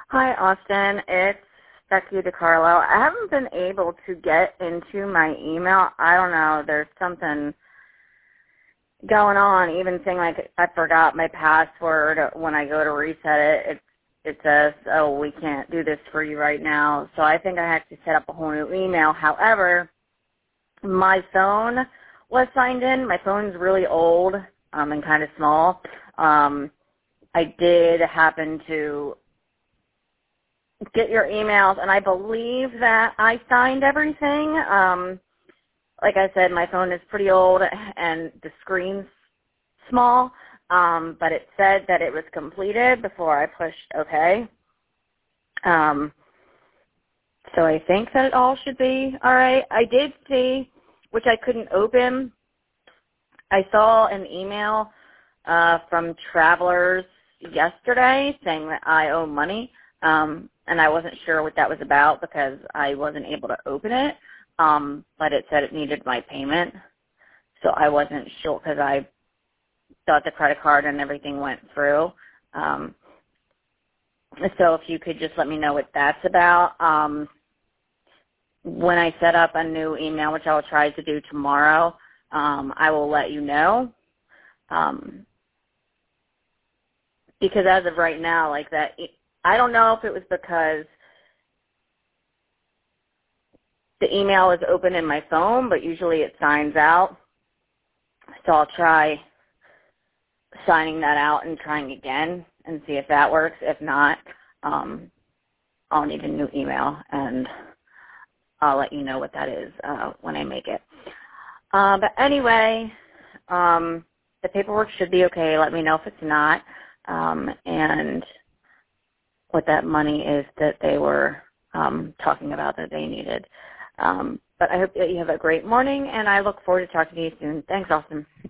Hi, Austin. It's Becky DiCarlo. I haven't been able to get into my email. I don't know. There's something going on. Even saying like I forgot my password when I go to reset it. It says, "Oh, we can't do this for you right now." So I think I have to set up a whole new email. However, my phone was signed in. My phone's really old and kind of small. I did happen to get your emails, and I believe that I signed everything. Like I said, my phone is pretty old, and the screen's small, but it said that it was completed before I pushed OK. So I think that it all should be all right. I did see, which I couldn't open, I saw an email from Travelers yesterday saying that I owe money, and I wasn't sure what that was about because I wasn't able to open it, but it said it needed my payment, so I wasn't sure because I thought the credit card and everything went through. So if you could just let me know what that's about. When I set up a new email, which I will try to do tomorrow, I will let you know. Because as of right now, like that, I don't know if it was because the email is open in my phone, but usually it signs out. So I'll try signing that out and trying again and see if that works. If not, I'll need a new email, and I'll let you know what that is when I make it. But anyway, the paperwork should be okay. Let me know if it's not, and what that money is that they were talking about that they needed. But I hope that you have a great morning, and I look forward to talking to you soon. Thanks, Austin.